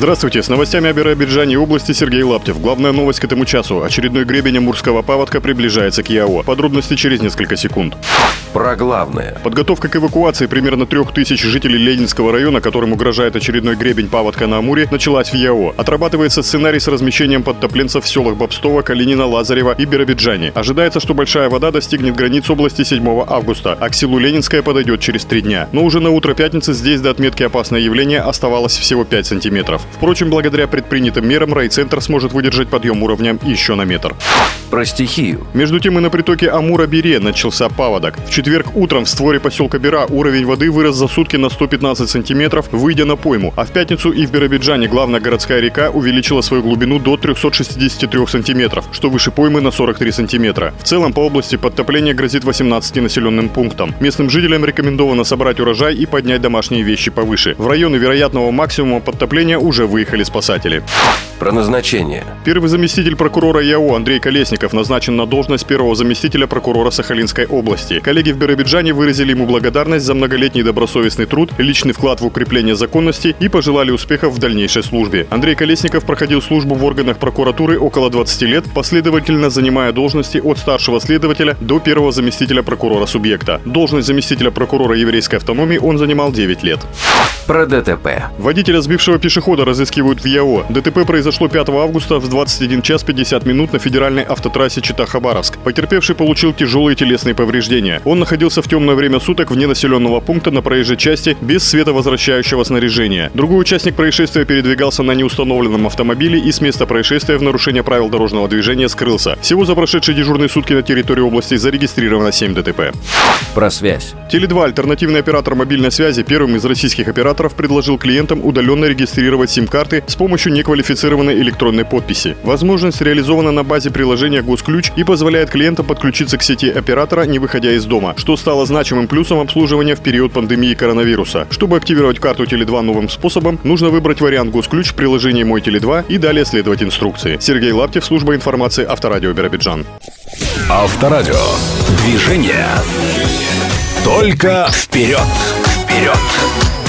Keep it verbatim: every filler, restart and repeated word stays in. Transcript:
Здравствуйте, с новостями о Биробиджане и области Сергей Лаптев. Главная новость к этому часу. Очередной гребень амурского паводка приближается к ЯО. Подробности через несколько секунд. Про главное. Подготовка к эвакуации примерно трех тысяч жителей Ленинского района, которым угрожает очередной гребень паводка на Амуре, началась в ЯО. Отрабатывается сценарий с размещением подтопленцев в селах Бобстово, Калинина, Лазарева и Биробиджане. Ожидается, что большая вода достигнет границ области седьмого августа, а к селу Ленинское подойдет через три дня. Но уже на утро пятницы здесь до отметки «Опасное явление» оставалось всего пять сантиметров. Впрочем, благодаря предпринятым мерам райцентр сможет выдержать подъем уровня еще на метр. Про стихию. Между тем и на притоке Амура-Бире начался паводок. В четверг утром в створе поселка Бира уровень воды вырос за сутки на сто пятнадцать сантиметров, выйдя на пойму. А в пятницу и в Биробиджане главная городская река увеличила свою глубину до трёхсот шестидесяти трёх сантиметров, что выше поймы на сорок три сантиметра. В целом по области подтопление грозит восемнадцати населенным пунктам. Местным жителям рекомендовано собрать урожай и поднять домашние вещи повыше. В районы вероятного максимума подтопления уже выехали спасатели. Про назначение. Первый заместитель прокурора ЯО Андрей Колесников назначен на должность первого заместителя прокурора Сахалинской области. Коллеги в Биробиджане выразили ему благодарность за многолетний добросовестный труд, личный вклад в укрепление законности и пожелали успехов в дальнейшей службе. Андрей Колесников проходил службу в органах прокуратуры около двадцати лет, последовательно занимая должности от старшего следователя до первого заместителя прокурора субъекта. Должность заместителя прокурора еврейской автономии он занимал девять лет. Про ДТП. Водителя сбившего пешехода разыскивают в ЯО. ДТП произошло пятого августа в двадцать один час пятьдесят минут на федеральной автотрассе Чита-Хабаровск. Потерпевший получил тяжелые телесные повреждения. Он находился в темное время суток вне населенного пункта на проезжей части без световозвращающего снаряжения. Другой участник происшествия передвигался на неустановленном автомобиле и с места происшествия в нарушение правил дорожного движения скрылся. Всего за прошедшие дежурные сутки на территории области зарегистрировано семь ДТП. Про связь. Теле два, альтернативный оператор мобильной связи, первым из российских операторов предложил клиентам удаленно регистрировать сим-карты с помощью неквалифицированной электронной подписи. Возможность реализована на базе приложения «Госключ» и позволяет клиентам подключиться к сети оператора, не выходя из дома, что стало значимым плюсом обслуживания в период пандемии коронавируса. Чтобы активировать карту Теле два новым способом, нужно выбрать вариант «Госключ» в приложении «Мой Теле два» и далее следовать инструкции. Сергей Лаптев, служба информации Авторадио Биробиджан. Авторадио. Движение. Только вперед. Вперед.